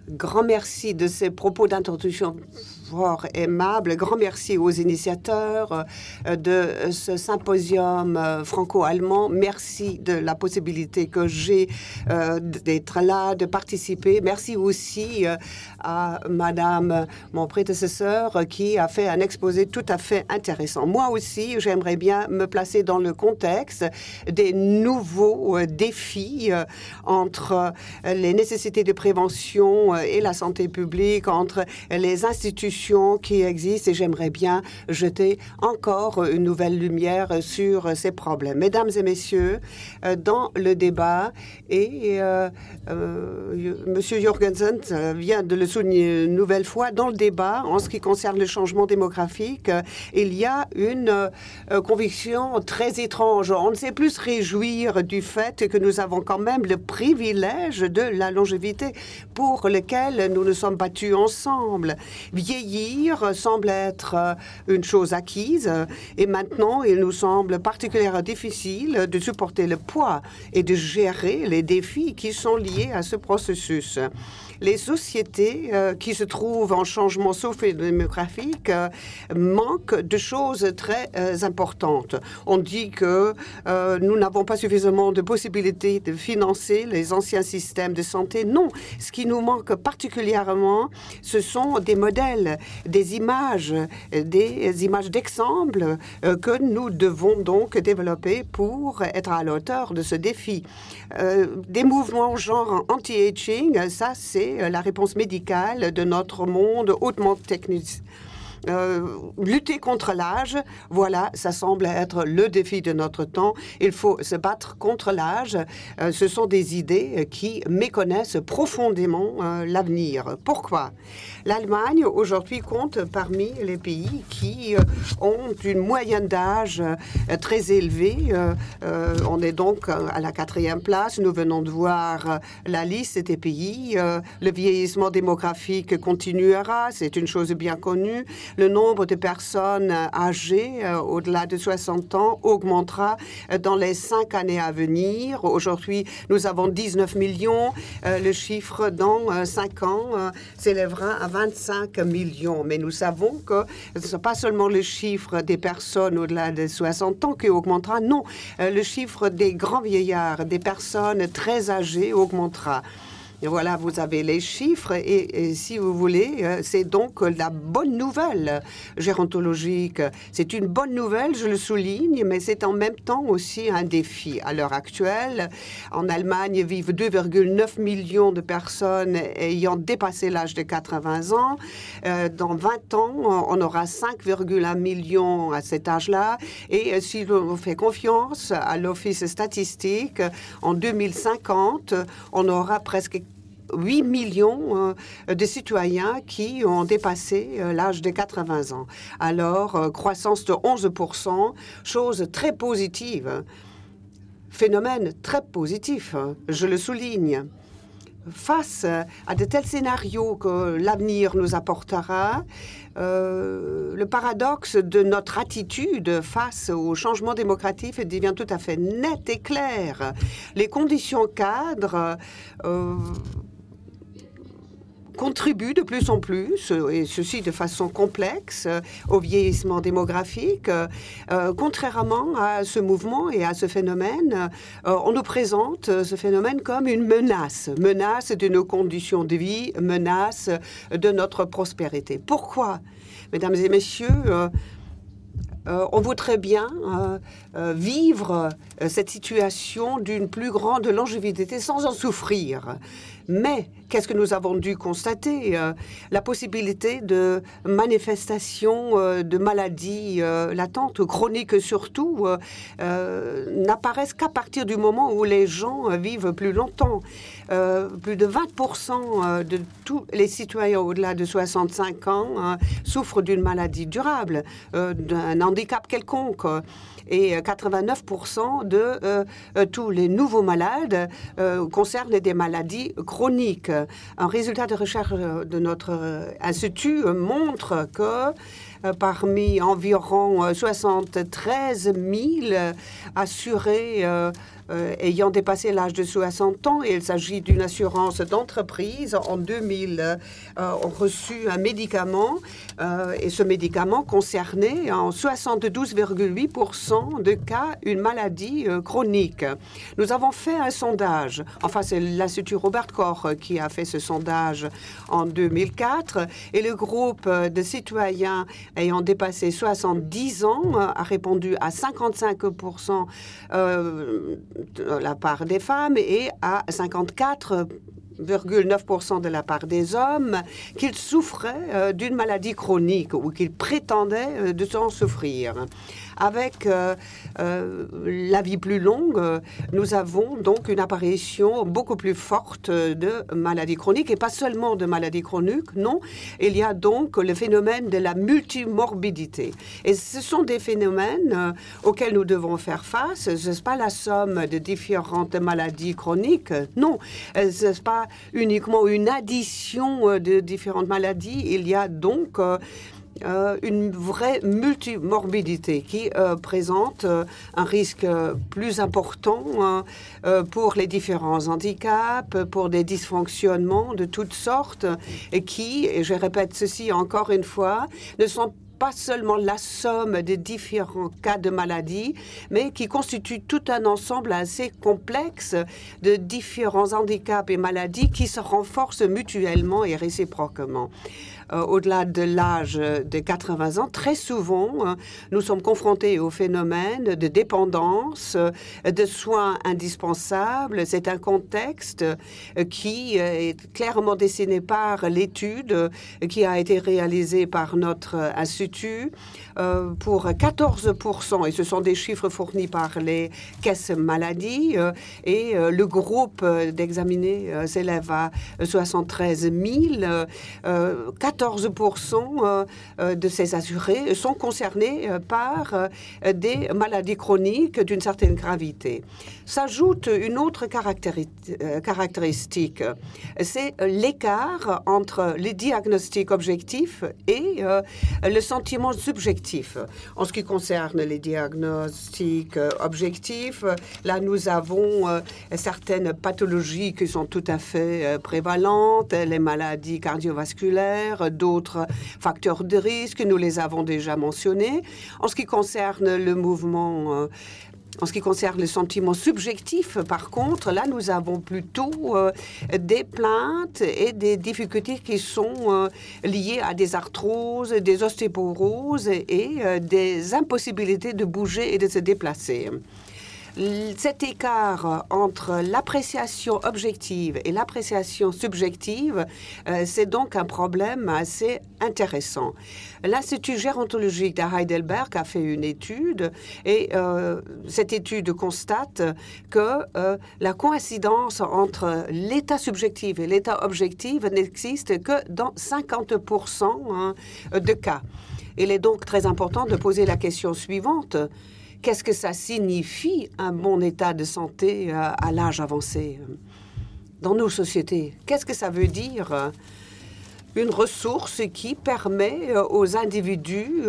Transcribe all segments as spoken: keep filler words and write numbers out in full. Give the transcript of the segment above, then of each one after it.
Grand merci de ces propos d'introduction fort aimables. Grand merci aux initiateurs de ce symposium franco-allemand. Merci de la possibilité que j'ai euh, d'être là, de participer. Merci aussi euh, à Madame, mon prédécesseur, qui a fait un exposé tout à fait intéressant. Moi aussi, j'aimerais bien me placer dans le contexte des nouveaux euh, défis euh, entre euh, les nécessités de prévention euh, et la santé publique, entre les institutions qui existent, et j'aimerais bien jeter encore une nouvelle lumière sur ces problèmes. Mesdames et messieurs, euh, dans le débat, et euh, euh, M. Jorgensen vient de le souligner une nouvelle fois, dans le débat, en ce qui concerne le changement démographique, euh, il y a une euh, conviction très étrange. On ne sait plus se réjouir du fait que nous avons quand même le privilège de la longévité pour lequel nous nous sommes battus ensemble. Vieillir semble être une chose acquise et maintenant il nous semble particulièrement difficile de supporter le poids et de gérer les défis qui sont liés à ce processus. Les sociétés euh, qui se trouvent en changement socio-démographique euh, manquent de choses très euh, importantes. On dit que euh, nous n'avons pas suffisamment de possibilités de financer les anciens systèmes de santé. Non, ce qui nous manque particulièrement, ce sont des modèles, des images, des images d'exemple euh, que nous devons donc développer pour être à la hauteur de ce défi. Euh, des mouvements genre anti-aging, ça c'est la réponse médicale de notre monde hautement technique. Euh, lutter contre l'âge, voilà, ça semble être le défi de notre temps. Il faut se battre contre l'âge. Euh, ce sont des idées qui méconnaissent profondément euh, l'avenir. Pourquoi? L'Allemagne, aujourd'hui, compte parmi les pays qui euh, ont une moyenne d'âge euh, très élevée. Euh, euh, on est donc à la quatrième place. Nous venons de voir euh, la liste des pays. Euh, le vieillissement démographique continuera. C'est une chose bien connue. Le nombre de personnes âgées euh, au-delà de soixante ans augmentera euh, dans les cinq années à venir. Aujourd'hui, nous avons dix-neuf millions. Euh, le chiffre dans euh, cinq ans euh, s'élèvera à vingt-cinq millions. Mais nous savons que ce n'est pas seulement le chiffre des personnes au-delà de soixante ans qui augmentera. Non, euh, le chiffre des grands vieillards, des personnes très âgées augmentera. Et voilà, vous avez les chiffres et, et si vous voulez, euh, c'est donc la bonne nouvelle gérontologique. C'est une bonne nouvelle, je le souligne, mais c'est en même temps aussi un défi. À l'heure actuelle, en Allemagne vivent deux virgule neuf millions de personnes ayant dépassé l'âge de quatre-vingts ans. Euh, dans vingt ans, on aura cinq virgule un millions à cet âge-là. Et euh, si l'on fait confiance à l'Office statistique, en deux mille cinquante, on aura presque huit millions euh, de citoyens qui ont dépassé euh, l'âge de quatre-vingts ans. Alors, euh, croissance de onze pour cent, chose très positive, phénomène très positif, je le souligne. Face à de tels scénarios que l'avenir nous apportera, euh, le paradoxe de notre attitude face au changement démocratique devient tout à fait net et clair. Les conditions cadres euh, contribuent de plus en plus, et ceci de façon complexe, au vieillissement démographique. Euh, contrairement à ce mouvement et à ce phénomène, euh, on nous présente ce phénomène comme une menace, menace de nos conditions de vie, menace de notre prospérité. Pourquoi, mesdames et messieurs, euh, Euh, on voudrait bien euh, euh, vivre euh, cette situation d'une plus grande longévité sans en souffrir. Mais qu'est-ce que nous avons dû constater? euh, La possibilité de manifestations euh, de maladies euh, latentes, chroniques surtout, euh, euh, n'apparaissent qu'à partir du moment où les gens euh, vivent plus longtemps. Euh, plus de vingt pour cent de tous les citoyens au-delà de soixante-cinq ans euh, souffrent d'une maladie durable, euh, d'un handicap quelconque. Et quatre-vingt-neuf pour cent de euh, tous les nouveaux malades euh, concernent des maladies chroniques. Un résultat de recherche de notre institut montre que euh, parmi environ soixante-treize mille assurés euh, euh, ayant dépassé l'âge de soixante ans. Et il s'agit d'une assurance d'entreprise. En deux mille, euh, ont reçu un médicament euh, et ce médicament concernait en soixante-douze virgule huit pour cent de cas une maladie euh, chronique. Nous avons fait un sondage. Enfin, c'est l'Institut Robert Koch qui a fait ce sondage en deux mille quatre. Et le groupe de citoyens ayant dépassé soixante-dix ans a répondu à cinquante-cinq pour cent euh, de la part des femmes et à cinquante-quatre virgule neuf pour cent de la part des hommes qu'ils souffraient euh, d'une maladie chronique ou qu'ils prétendaient euh, de s'en souffrir. Avec euh, euh, la vie plus longue, nous avons donc une apparition beaucoup plus forte de maladies chroniques et pas seulement de maladies chroniques, non. Il y a donc le phénomène de la multimorbidité. Et ce sont des phénomènes euh, auxquels nous devons faire face. Ce n'est pas la somme de différentes maladies chroniques, non. Ce n'est pas uniquement une addition de différentes maladies. Il y a donc euh, Euh, une vraie multimorbidité qui euh, présente euh, un risque euh, plus important euh, euh, pour les différents handicaps, pour des dysfonctionnements de toutes sortes, et qui, et je répète ceci encore une fois, ne sont pas seulement la somme des différents cas de maladie, mais qui constituent tout un ensemble assez complexe de différents handicaps et maladies qui se renforcent mutuellement et réciproquement. Euh, au-delà de l'âge de quatre-vingts ans, très souvent, euh, nous sommes confrontés au phénomène de dépendance, euh, de soins indispensables. C'est un contexte euh, qui est clairement dessiné par l'étude euh, qui a été réalisée par notre institut euh, pour quatorze pour cent, et ce sont des chiffres fournis par les caisses maladie, euh, et euh, le groupe d'examinés euh, s'élève à soixante-treize mille. Euh, quatorze pour cent de ces assurés sont concernés par des maladies chroniques d'une certaine gravité. S'ajoute une autre caractéristique, c'est l'écart entre les diagnostics objectifs et le sentiment subjectif. En ce qui concerne les diagnostics objectifs, là nous avons certaines pathologies qui sont tout à fait prévalentes, les maladies cardiovasculaires, d'autres facteurs de risque, nous les avons déjà mentionnés. En ce qui concerne le mouvement, euh, en ce qui concerne le sentiment subjectif, par contre, là, nous avons plutôt euh, des plaintes et des difficultés qui sont euh, liées à des arthroses, des ostéoporoses et euh, des impossibilités de bouger et de se déplacer. Cet écart entre l'appréciation objective et l'appréciation subjective, euh, c'est donc un problème assez intéressant. L'Institut gérontologique de Heidelberg a fait une étude et euh, cette étude constate que euh, la coïncidence entre l'état subjectif et l'état objectif n'existe que dans cinquante pour cent hein, de cas. Il est donc très important de poser la question suivante. Qu'est-ce que ça signifie, un bon état de santé à l'âge avancé dans nos sociétés? Qu'est-ce que ça veut dire? Une ressource qui permet aux individus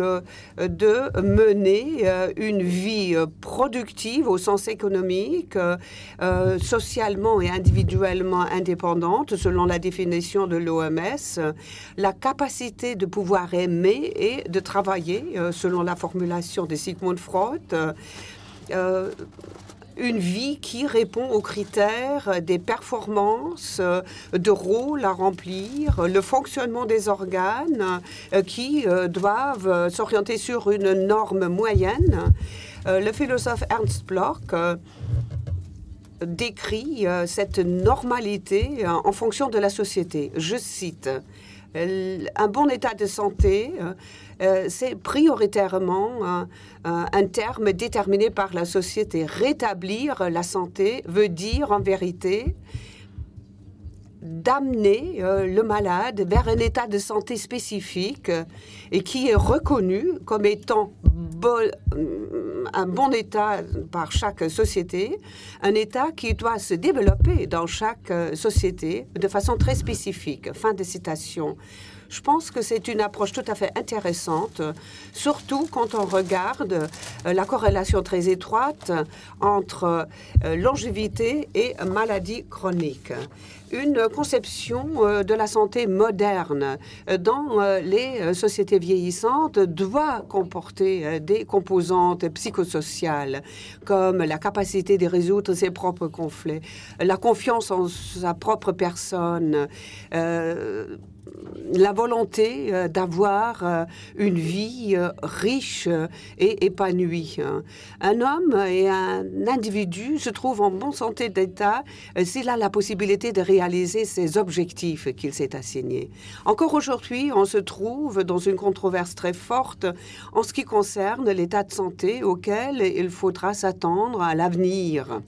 de mener une vie productive au sens économique, socialement et individuellement indépendante, selon la définition de l'O M S, la capacité de pouvoir aimer et de travailler, selon la formulation de Sigmund Freud, euh, une vie qui répond aux critères des performances, de rôles à remplir, le fonctionnement des organes qui doivent s'orienter sur une norme moyenne. Le philosophe Ernst Bloch décrit cette normalité en fonction de la société. Je cite, « Un bon état de santé, euh, c'est prioritairement un, un terme déterminé par la société. Rétablir la santé veut dire, en vérité, d'amener euh, le malade vers un état de santé spécifique euh, et qui est reconnu comme étant bon, un bon état par chaque société, un état qui doit se développer dans chaque euh, société de façon très spécifique. » Fin de citation. Je pense que c'est une approche tout à fait intéressante, surtout quand on regarde la corrélation très étroite entre longévité et maladies chroniques. Une conception de la santé moderne dans les sociétés vieillissantes doit comporter des composantes psychosociales comme la capacité de résoudre ses propres conflits, la confiance en sa propre personne, euh, la volonté euh, d'avoir euh, une vie euh, riche et épanouie. Un homme et un individu se trouvent en bonne santé d'état euh, s'il a la possibilité de réaliser ses objectifs qu'il s'est assignés. Encore aujourd'hui, on se trouve dans une controverse très forte en ce qui concerne l'état de santé auquel il faudra s'attendre à l'avenir.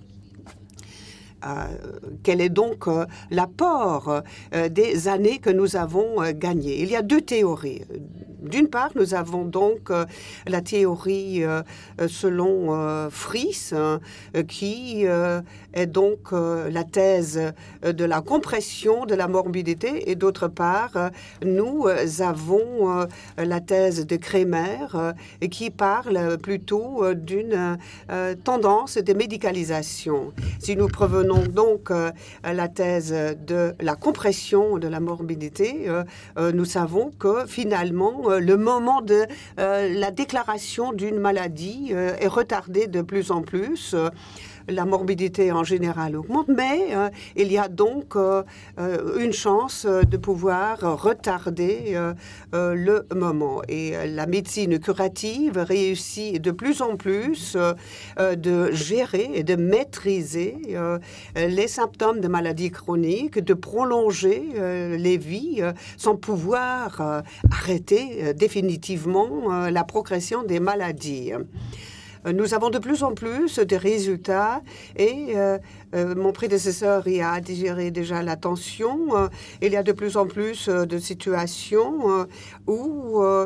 Euh, quel est donc euh, l'apport euh, des années que nous avons euh, gagnées? Il y a deux théories. D'une part, nous avons donc euh, la théorie euh, selon euh, Fries, euh, qui euh, est donc euh, la thèse de la compression de la morbidité, et d'autre part, euh, nous avons euh, la thèse de Kremer, euh, qui parle plutôt euh, d'une euh, tendance de médicalisation. Si nous provenons donc euh, la thèse de la compression de la morbidité, euh, euh, nous savons que finalement euh, le moment de euh, la déclaration d'une maladie euh, est retardé de plus en plus. Euh, la morbidité en général augmente, mais euh, il y a donc euh, une chance de pouvoir retarder euh, euh, le moment. Et la médecine curative réussit de plus en plus euh, de gérer et de maîtriser euh, les symptômes de maladies chroniques, de prolonger euh, les vies euh, sans pouvoir euh, arrêter euh, définitivement euh, la progression des maladies. Nous avons de plus en plus de résultats et euh, euh, mon prédécesseur y a digéré déjà l'attention. Euh, il y a de plus en plus euh, de situations euh, où euh,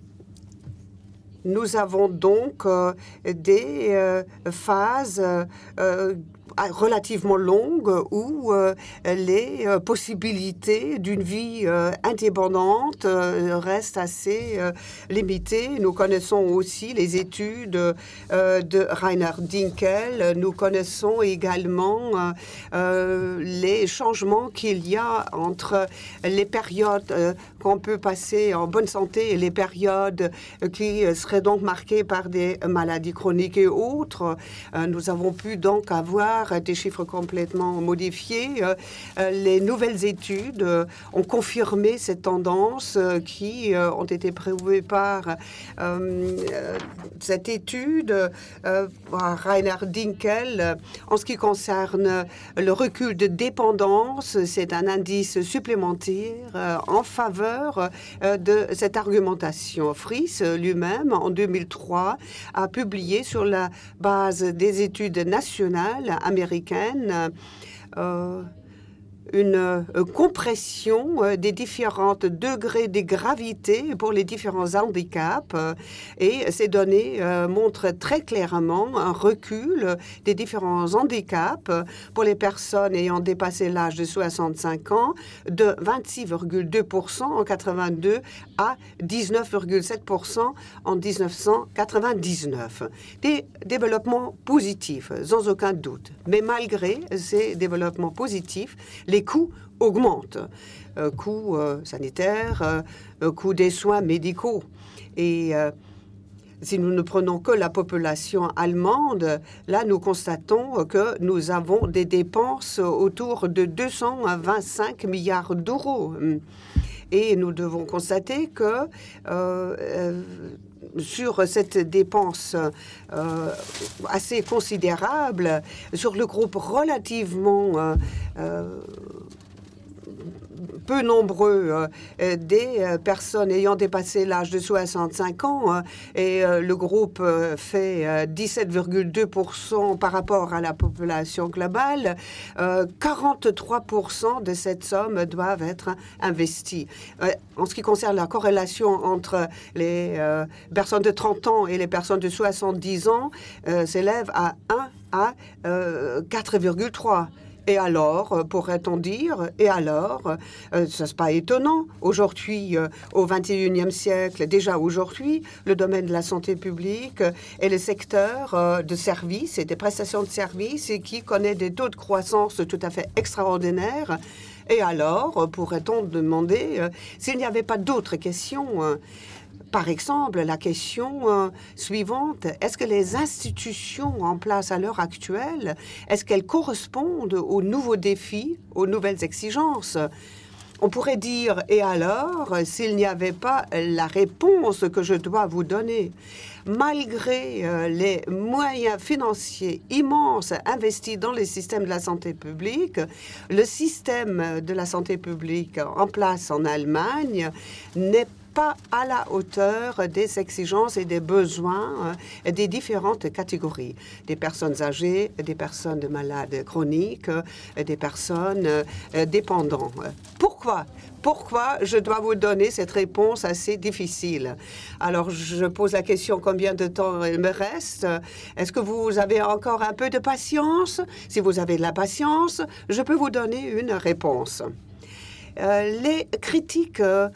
nous avons donc euh, des euh, phases euh, relativement longue où euh, les euh, possibilités d'une vie euh, indépendante euh, restent assez euh, limitées. Nous connaissons aussi les études euh, de Rainer Dinkel. Nous connaissons également euh, euh, les changements qu'il y a entre les périodes euh, qu'on peut passer en bonne santé et les périodes qui seraient donc marquées par des maladies chroniques et autres. Euh, nous avons pu donc avoir des chiffres complètement modifiés. Euh, les nouvelles études euh, ont confirmé cette tendance euh, qui euh, ont été prouvées par euh, cette étude euh, par Rainer Dinkel. En ce qui concerne le recul de dépendance, c'est un indice supplémentaire euh, en faveur euh, de cette argumentation. Fries lui-même, en deux mille trois, a publié sur la base des études nationales américaines euh, une euh, compression euh, des différents degrés de gravité pour les différents handicaps euh, et ces données euh, montrent très clairement un recul des différents handicaps pour les personnes ayant dépassé l'âge de soixante-cinq ans de vingt-six virgule deux pour cent en quatre-vingt-deux à dix-neuf virgule sept pour cent en mille neuf cent quatre-vingt-dix-neuf. Des développements positifs, sans aucun doute. Mais malgré ces développements positifs, les coûts augmentent. Euh, coûts euh, sanitaires, euh, coûts des soins médicaux. Et euh, si nous ne prenons que la population allemande, là, nous constatons que nous avons des dépenses autour de deux cent vingt-cinq milliards d'euros. Et nous devons constater que euh, euh, sur cette dépense euh, assez considérable, sur le groupe relativement euh, euh, peu nombreux euh, des euh, personnes ayant dépassé l'âge de soixante-cinq ans euh, et euh, le groupe euh, fait euh, dix-sept virgule deux pour cent par rapport à la population globale, euh, quarante-trois pour cent de cette somme doivent être investies. Euh, en ce qui concerne la corrélation entre les euh, personnes de trente ans et les personnes de soixante-dix ans, euh, s'élève à un à euh, quatre virgule trois. Et alors, pourrait-on dire, et alors, euh, ce n'est pas étonnant. Aujourd'hui, euh, au vingt et unième siècle, déjà aujourd'hui, le domaine de la santé publique est le secteur euh, de services et des prestations de services et qui connaît des taux de croissance tout à fait extraordinaires. Et alors, pourrait-on demander euh, s'il n'y avait pas d'autres questions euh, Par exemple, la question euh, suivante, est-ce que les institutions en place à l'heure actuelle, est-ce qu'elles correspondent aux nouveaux défis, aux nouvelles exigences? On pourrait dire, et alors, s'il n'y avait pas la réponse que je dois vous donner, malgré euh, les moyens financiers immenses investis dans les systèmes de la santé publique, le système de la santé publique en place en Allemagne n'est pas à la hauteur des exigences et des besoins euh, des différentes catégories, des personnes âgées, des personnes malades chroniques, euh, des personnes euh, dépendantes. Pourquoi Pourquoi je dois vous donner cette réponse assez difficile? Alors, je pose la question, combien de temps il me reste? Est-ce que vous avez encore un peu de patience? Si vous avez de la patience, je peux vous donner une réponse. Euh, les critiques euh,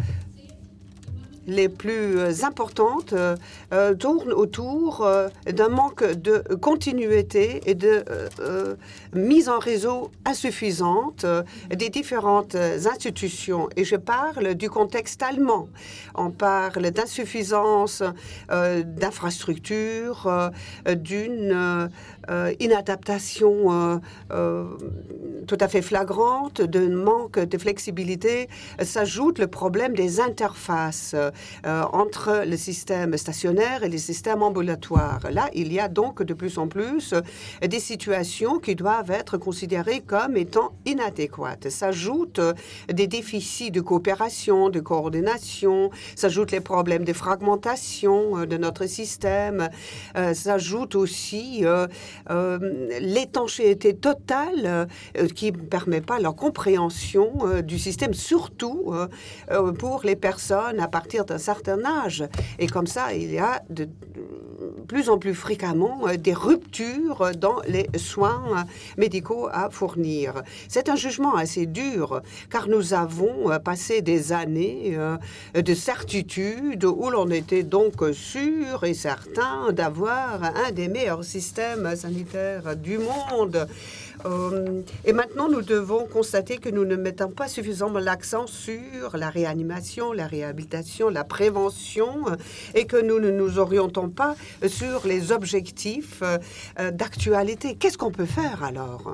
les plus importantes euh, tournent autour euh, d'un manque de continuité et de euh, mise en réseau insuffisante euh, des différentes institutions. Et je parle du contexte allemand. On parle d'insuffisance euh, d'infrastructures, euh, d'une euh, inadaptation euh, euh, tout à fait flagrante, d'un manque de flexibilité. S'ajoute le problème des interfaces Euh, entre le système stationnaire et les systèmes ambulatoires. Là, il y a donc de plus en plus euh, des situations qui doivent être considérées comme étant inadéquates. S'ajoutent euh, des déficits de coopération, de coordination, s'ajoutent les problèmes de fragmentation euh, de notre système, euh, s'ajoute aussi euh, euh, l'étanchéité totale euh, qui ne permet pas leur compréhension euh, du système, surtout euh, euh, pour les personnes à partir d'un certain âge. Et comme ça, il y a de plus en plus fréquemment euh, des ruptures dans les soins euh, médicaux à fournir. C'est un jugement assez dur, car nous avons euh, passé des années euh, de certitude où l'on était donc sûr et certain d'avoir un des meilleurs systèmes sanitaires du monde. Euh, et maintenant, nous devons constater que nous ne mettons pas suffisamment l'accent sur la réanimation, la réhabilitation, la prévention, euh, et que nous ne nous orientons pas sur les objectifs euh, d'actualité. Qu'est-ce qu'on peut faire alors?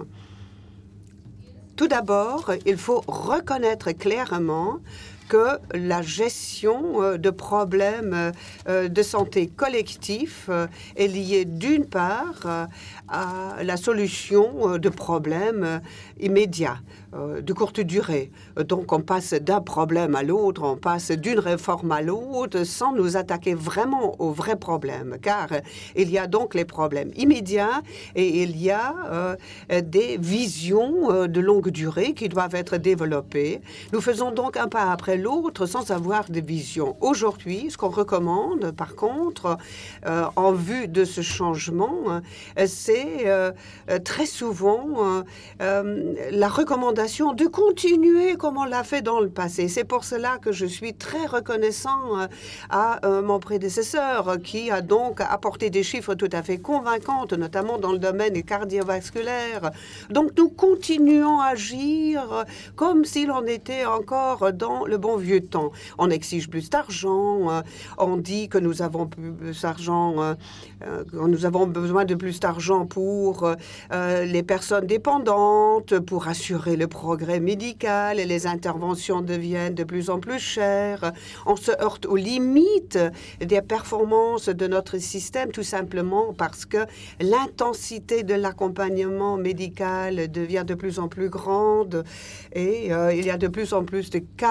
Tout d'abord, il faut reconnaître clairement que la gestion de problèmes de santé collectifs est liée d'une part à la solution de problèmes immédiats, de courte durée. Donc on passe d'un problème à l'autre, on passe d'une réforme à l'autre sans nous attaquer vraiment aux vrais problèmes, car il y a donc les problèmes immédiats et il y a euh, des visions euh, de longue durée qui doivent être développées. Nous faisons donc un pas après l'autre sans avoir de vision. Aujourd'hui, ce qu'on recommande, par contre, euh, en vue de ce changement, euh, c'est euh, très souvent euh, euh, la recommandation de continuer comme on l'a fait dans le passé. C'est pour cela que je suis très reconnaissant euh, à euh, mon prédécesseur qui a donc apporté des chiffres tout à fait convaincants, notamment dans le domaine cardiovasculaire. Donc nous continuons à agir comme si l'on était encore dans le bon vieux temps. On exige plus d'argent, euh, on dit que nous avons plus d'argent, euh, euh, nous avons besoin de plus d'argent pour euh, les personnes dépendantes, pour assurer le progrès médical, et les interventions deviennent de plus en plus chères. On se heurte aux limites des performances de notre système, tout simplement parce que l'intensité de l'accompagnement médical devient de plus en plus grande et euh, il y a de plus en plus de cas de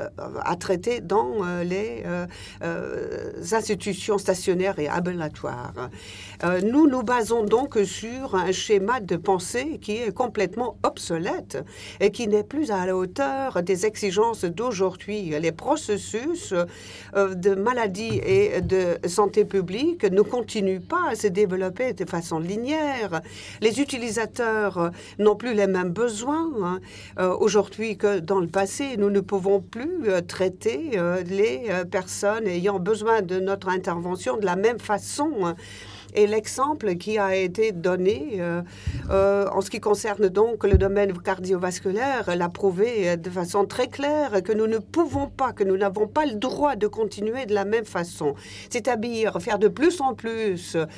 euh, à traiter dans euh, les euh, euh, institutions stationnaires et ambulatoires. Euh, nous nous basons donc sur un schéma de pensée qui est complètement obsolète et qui n'est plus à la hauteur des exigences d'aujourd'hui. Les processus euh, de maladie et de santé publique ne continuent pas à se développer de façon linéaire. Les utilisateurs n'ont plus les mêmes besoins hein, euh, aujourd'hui que dans le passé. Nous ne pouvons plus euh, traiter euh, les euh, personnes ayant besoin de notre intervention de la même façon. Hein. Et l'exemple qui a été donné euh, euh, en ce qui concerne donc le domaine cardiovasculaire l'a prouvé de façon très claire que nous ne pouvons pas, que nous n'avons pas le droit de continuer de la même façon. C'est-à-dire faire de plus en plus euh,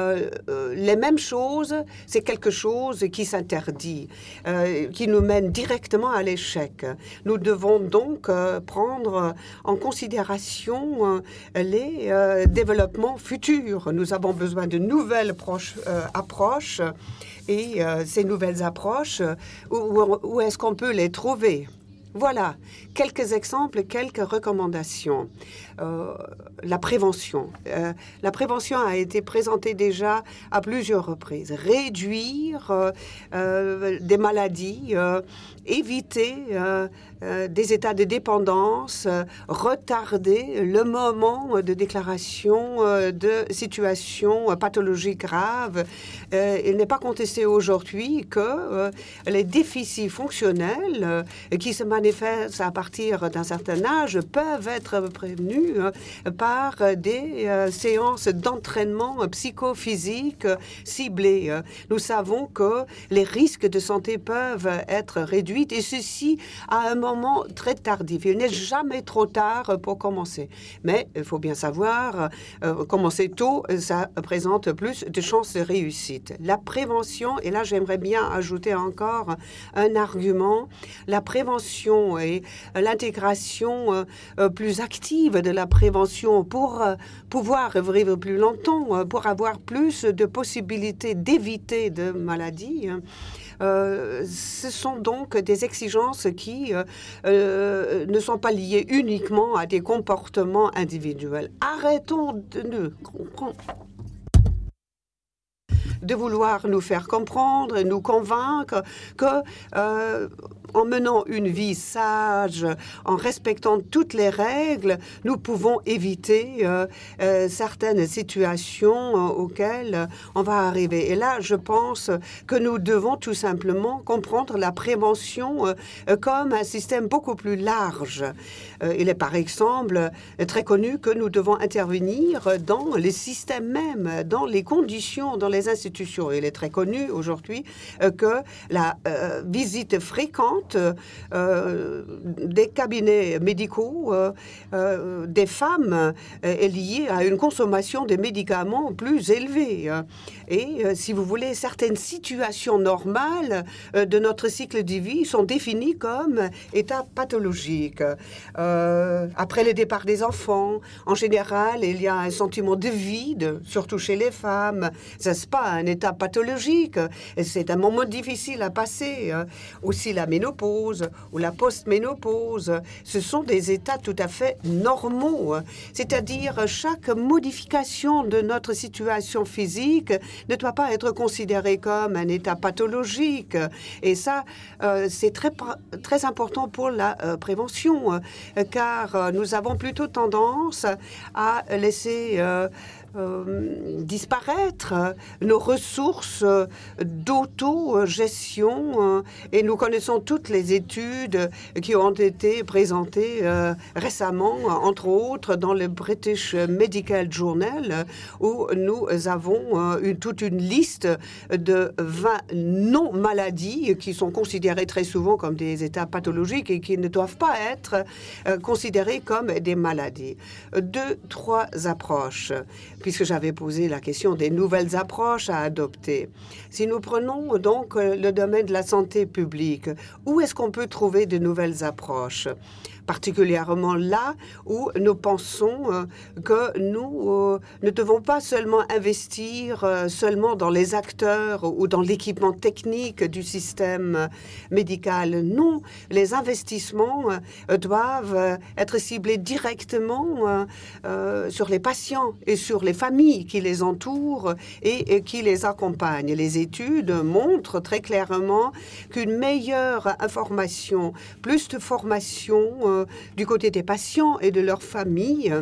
euh, les mêmes choses, c'est quelque chose qui s'interdit, euh, qui nous mène directement à l'échec. Nous devons donc euh, prendre en considération euh, les euh, développements futurs. Nous avons besoin de nouvelles proches, euh, approches et euh, ces nouvelles approches, où, où est-ce qu'on peut les trouver? Voilà, quelques exemples, quelques recommandations. Euh, la prévention. Euh, la prévention a été présentée déjà à plusieurs reprises. Réduire euh, euh, des maladies, euh, éviter euh, euh, des états de dépendance, euh, retarder le moment de déclaration euh, de situations pathologiques graves. Euh, il n'est pas contesté aujourd'hui que euh, les déficits fonctionnels euh, qui se manifestent à partir d'un certain âge peuvent être prévenus euh, par des euh, séances d'entraînement psychophysique ciblées. Nous savons que les risques de santé peuvent être réduits et ceci à un moment très tardif. Il n'est jamais trop tard pour commencer. Mais il faut bien savoir, euh, commencer tôt, ça présente plus de chances de réussite. La prévention, et là j'aimerais bien ajouter encore un argument, la prévention et l'intégration euh, plus active de la prévention pour euh, pouvoir vivre plus longtemps, euh, pour avoir plus de possibilités d'éviter de maladies. Hein. Euh, ce sont donc des exigences qui euh, euh, ne sont pas liées uniquement à des comportements individuels. Arrêtons de, de, de vouloir nous faire comprendre, nous convaincre que euh, en menant une vie sage, en respectant toutes les règles, nous pouvons éviter euh, euh, certaines situations euh, auxquelles on va arriver. Et là, je pense que nous devons tout simplement comprendre la prévention euh, comme un système beaucoup plus large. Euh, il est par exemple très connu que nous devons intervenir dans les systèmes mêmes, dans les conditions, dans les institutions. Il est très connu aujourd'hui euh, que la euh, visite fréquente Euh, des cabinets médicaux euh, euh, des femmes euh, est liée à une consommation de médicaments plus élevée. Et euh, si vous voulez, certaines situations normales euh, de notre cycle de vie sont définies comme état pathologique. Euh, après le départ des enfants, en général, il y a un sentiment de vide, surtout chez les femmes. Ça, c'est pas un état pathologique. C'est un moment difficile à passer. Aussi la ménopause ou la post-ménopause, ce sont des états tout à fait normaux. C'est-à-dire chaque modification de notre situation physique ne doit pas être considérée comme un état pathologique. Et ça, euh, c'est très, très important pour la euh, prévention, euh, car euh, nous avons plutôt tendance à laisser euh, Euh, disparaître nos ressources d'autogestion euh, et nous connaissons toutes les études qui ont été présentées euh, récemment, entre autres dans le British Medical Journal, où nous avons euh, une, toute une liste de vingt non-maladies qui sont considérées très souvent comme des états pathologiques et qui ne doivent pas être euh, considérées comme des maladies. Deux, trois approches. puisque j'avais posé la question des nouvelles approches à adopter. Si nous prenons donc le domaine de la santé publique, où est-ce qu'on peut trouver de nouvelles approches ? Particulièrement là où nous pensons euh, que nous euh, ne devons pas seulement investir euh, seulement dans les acteurs ou dans l'équipement technique du système médical. Non, les investissements euh, doivent euh, être ciblés directement euh, euh, sur les patients et sur les familles qui les entourent et, et qui les accompagnent. Les études montrent très clairement qu'une meilleure information, plus de formation euh, du côté des patients et de leurs familles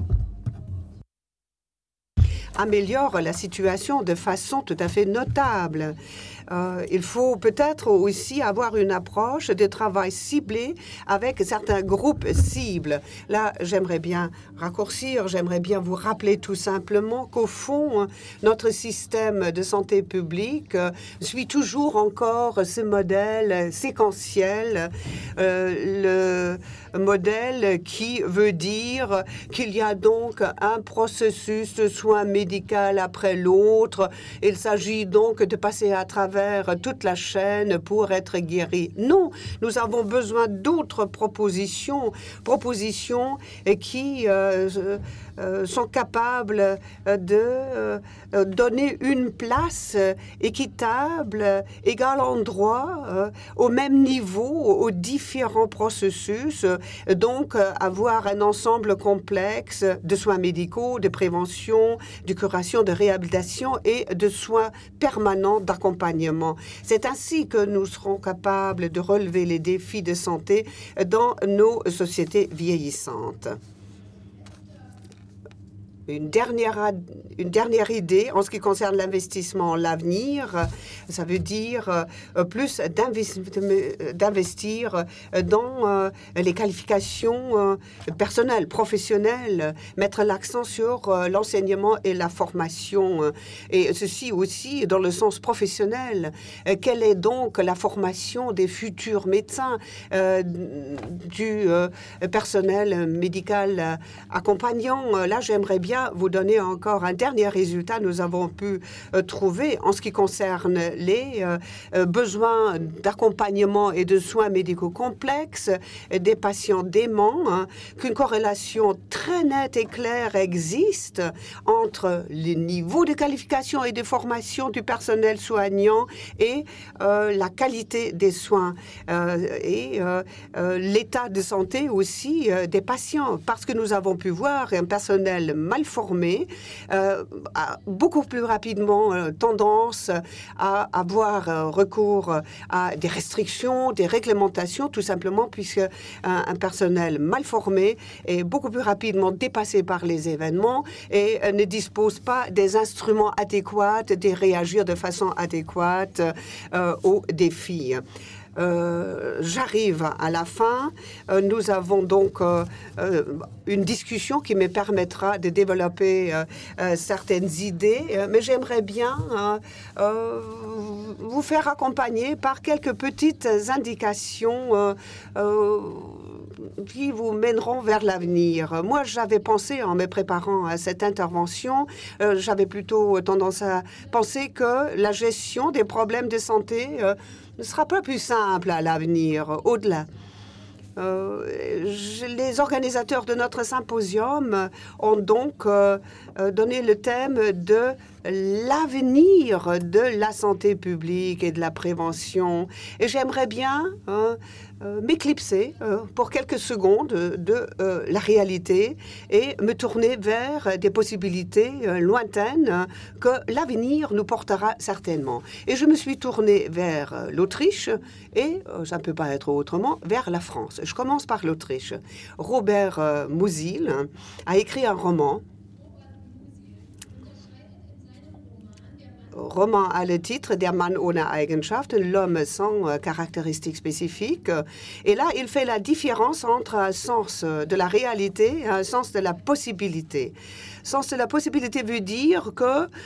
améliore la situation de façon tout à fait notable. Euh, il faut peut-être aussi avoir une approche de travail ciblé avec certains groupes cibles. Là, j'aimerais bien raccourcir, j'aimerais bien vous rappeler tout simplement qu'au fond, notre système de santé publique euh, suit toujours encore ce modèle séquentiel, euh, le modèle qui veut dire qu'il y a donc un processus de soins médical après l'autre. Il s'agit donc de passer à travers toute la chaîne pour être guéri. Non, nous avons besoin d'autres propositions, propositions qui euh, euh, sont capables de euh, donner une place équitable, égal endroit, euh, au même niveau, aux différents processus. Donc, euh, avoir un ensemble complexe de soins médicaux, de prévention, de curation, de réhabilitation et de soins permanents d'accompagnement. C'est ainsi que nous serons capables de relever les défis de santé dans nos sociétés vieillissantes. Une dernière, une dernière idée en ce qui concerne l'investissement, l'avenir, ça veut dire euh, plus d'investir dans euh, les qualifications euh, personnelles, professionnelles, mettre l'accent sur euh, l'enseignement et la formation, et ceci aussi dans le sens professionnel. Euh, quelle est donc la formation des futurs médecins, euh, du euh, personnel médical accompagnant? Là, j'aimerais bien vous donner encore un dernier résultat. Nous avons pu euh, trouver en ce qui concerne les euh, euh, besoins d'accompagnement et de soins médicaux complexes euh, des patients déments, hein, qu'une corrélation très nette et claire existe entre les niveaux de qualification et de formation du personnel soignant et euh, la qualité des soins euh, et euh, euh, l'état de santé aussi euh, des patients, parce que nous avons pu voir un personnel mal formé euh, a beaucoup plus rapidement euh, tendance à avoir euh, recours à des restrictions, des réglementations, tout simplement puisque un, un personnel mal formé est beaucoup plus rapidement dépassé par les événements et euh, ne dispose pas des instruments adéquats, de réagir de façon adéquate euh, aux défis. Euh, j'arrive à la fin. Euh, nous avons donc euh, euh, une discussion qui me permettra de développer euh, euh, certaines idées, euh, mais j'aimerais bien euh, euh, vous faire accompagner par quelques petites indications euh, euh, qui vous mèneront vers l'avenir. Moi, j'avais pensé, en me préparant à cette intervention, euh, j'avais plutôt tendance à penser que la gestion des problèmes de santé euh, ne sera pas plus simple à l'avenir, au-delà. Euh, les organisateurs de notre symposium ont donc euh, donné le thème de l'avenir de la santé publique et de la prévention. Et j'aimerais bien hein, euh, m'éclipser euh, pour quelques secondes de euh, la réalité et me tourner vers des possibilités euh, lointaines euh, que l'avenir nous portera certainement. Et je me suis tournée vers euh, l'Autriche et, euh, ça ne peut pas être autrement, vers la France. Je commence par l'Autriche. Robert euh, Musil hein, a écrit un roman. Roman a le titre Der Mann ohne Eigenschaften, l'homme sans euh, caractéristiques spécifiques. Et là, il fait la différence entre un sens de la réalité et un sens de la possibilité. Sens de la possibilité veut dire que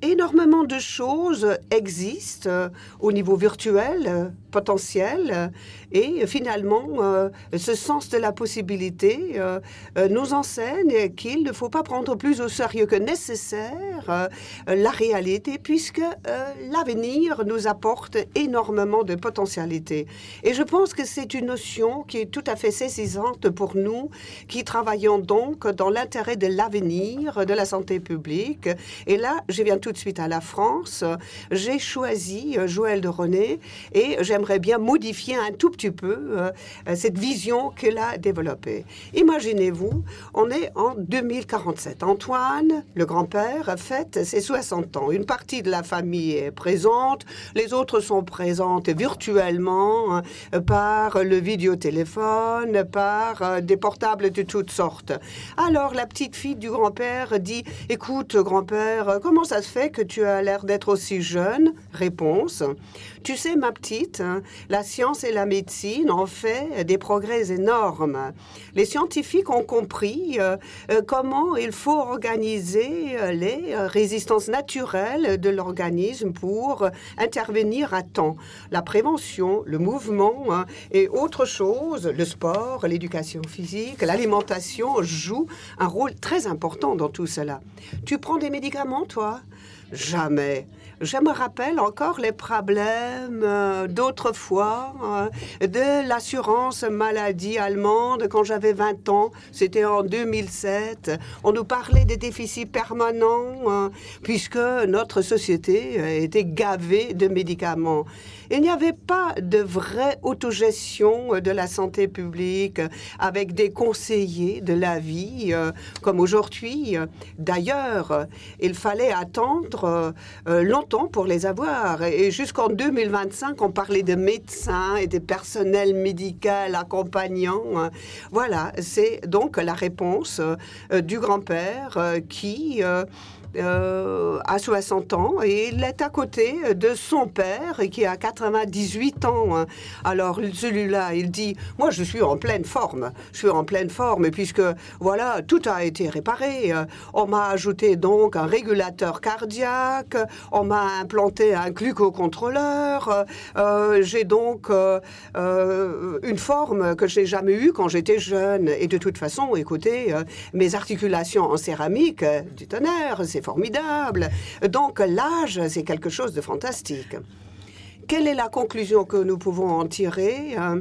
énormément de choses existent euh, au niveau virtuel, euh, potentiel, euh, et finalement, euh, ce sens de la possibilité euh, euh, nous enseigne qu'il ne faut pas prendre plus au sérieux que nécessaire euh, la réalité, puisque euh, l'avenir nous apporte énormément de potentialités. Et je pense que c'est une notion qui est tout à fait saisissante pour nous, qui travaillons donc dans l'intérêt de l'avenir, de la santé publique. Et là, je viens tout de suite à la France. J'ai choisi Joël de René et j'aimerais bien modifier un tout petit peu euh, cette vision qu'il a développée. Imaginez-vous, on est en deux mille quarante-sept. Antoine, le grand-père, fête ses soixante ans. Une partie de la famille est présente, les autres sont présentes virtuellement euh, par le vidéotéléphone, par euh, des portables de toutes sortes. Alors, la petite fille du grand-père dit « Écoute, grand-père, comment ça se fait que tu as l'air d'être aussi jeune ?» Réponse « Tu sais, ma petite, la science et la médecine ont fait des progrès énormes. Les scientifiques ont compris euh, euh, comment il faut organiser euh, les résistances naturelles de l'organisme pour intervenir à temps. La prévention, le mouvement hein, et autre chose, le sport, l'éducation physique, l'alimentation jouent un rôle très important dans tout cela. Tu prends des médicaments, toi ? Jamais. Je me rappelle encore les problèmes euh, d'autrefois euh, de l'assurance maladie allemande quand j'avais vingt ans. C'était en deux mille sept. On nous parlait des déficits permanents euh, puisque notre société euh, était gavée de médicaments. Il n'y avait pas de vraie autogestion de la santé publique avec des conseillers de la vie euh, comme aujourd'hui. D'ailleurs, il fallait attendre euh, longtemps pour les avoir. Et jusqu'en deux mille vingt-cinq, on parlait de médecins et de personnel médical accompagnant. Voilà, c'est donc la réponse euh, du grand-père euh, qui... Euh, Euh, à soixante ans et il est à côté de son père qui a quatre-vingt-dix-huit ans. Alors celui-là, il dit « Moi, je suis en pleine forme. Je suis en pleine forme puisque, voilà, tout a été réparé. On m'a ajouté donc un régulateur cardiaque, on m'a implanté un glucocontrôleur. Euh, j'ai donc euh, euh, une forme que je n'ai jamais eue quand j'étais jeune. Et de toute façon, écoutez, euh, mes articulations en céramique, euh, du tonnerre, c'est formidable. Donc l'âge, c'est quelque chose de fantastique. Quelle est la conclusion que nous pouvons en tirer ? euh,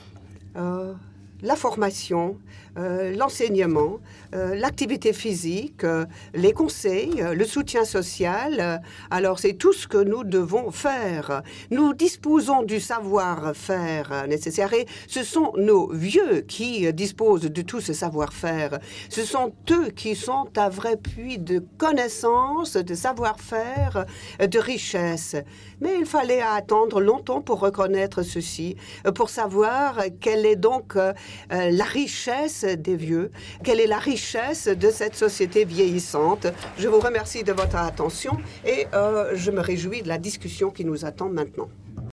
euh, La formation, euh, l'enseignement, euh, l'activité physique, euh, les conseils, euh, le soutien social. Euh, alors, c'est tout ce que nous devons faire. Nous disposons du savoir-faire nécessaire et ce sont nos vieux qui disposent de tout ce savoir-faire. Ce sont eux qui sont un vrai puits de connaissances, de savoir-faire, de richesse. Mais il fallait attendre longtemps pour reconnaître ceci, pour savoir quelle est donc euh, la richesse des vieux, quelle est la richesse de cette société vieillissante. Je vous remercie de votre attention et euh, je me réjouis de la discussion qui nous attend maintenant.